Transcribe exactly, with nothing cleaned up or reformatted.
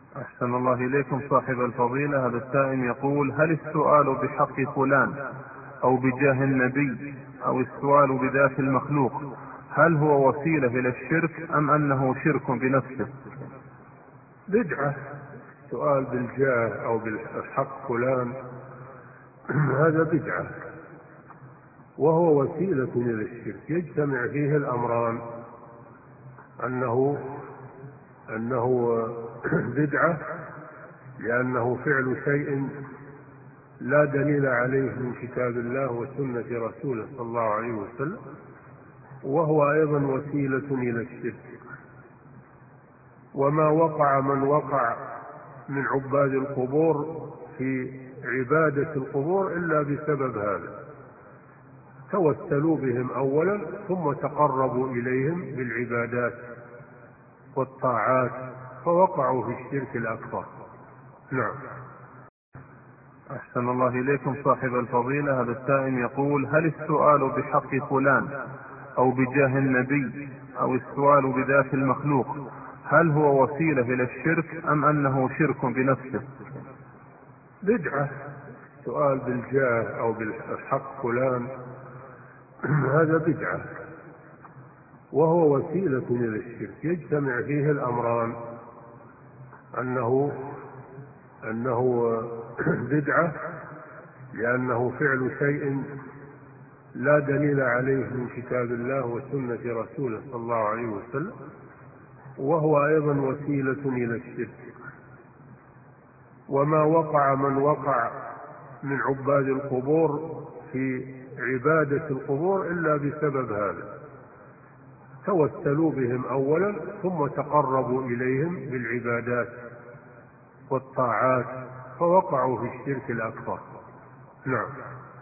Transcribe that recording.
أحسن الله إليكم صاحب الفضيلة. هذا السائل يقول: هل السؤال بحق فلان أو بجاه النبي أو السؤال بذات المخلوق هل هو وسيلة إلى الشرك أم أنه شرك بنفسه؟ بدعة. السؤال بالجاه أو بالحق فلان هذا بدعة، وهو وسيلة إلى الشرك، يجتمع فيه الأمران، أنه أنه بدعة لأنه فعل شيء لا دليل عليه من كتاب الله وسنة رسوله صلى الله عليه وسلم، وهو أيضا وسيلة إلى الشرك. وما وقع من وقع من عباد القبور في عبادة القبور إلا بسبب هذا، توسلوا بهم أولا ثم تقربوا إليهم بالعبادات والطاعات فوقعوا في الشرك الأكبر. نعم. أحسن الله إليكم صاحب الفضيلة. هذا السائل يقول: هل السؤال بحق فلان أو بجاه النبي أو السؤال بذات المخلوق هل هو وسيلة إلى الشرك أم أنه شرك بنفسه؟ بدعة. السؤال بالجاه أو بالحق فلان هذا بدعة، وهو وسيلة إلى الشرك، يجتمع فيه الأمران، أنه أنه بدعة لأنه فعل شيء لا دليل عليه من كتاب الله وسنة رسوله صلى الله عليه وسلم، وهو أيضا وسيلة إلى الشرك. وما وقع من وقع من عباد القبور في عبادة القبور إلا بسبب هذا، توسلوا بهم أولا ثم تقربوا إليهم بالعبادات والطاعات فوقعوا في الشرك الأكبر. نعم.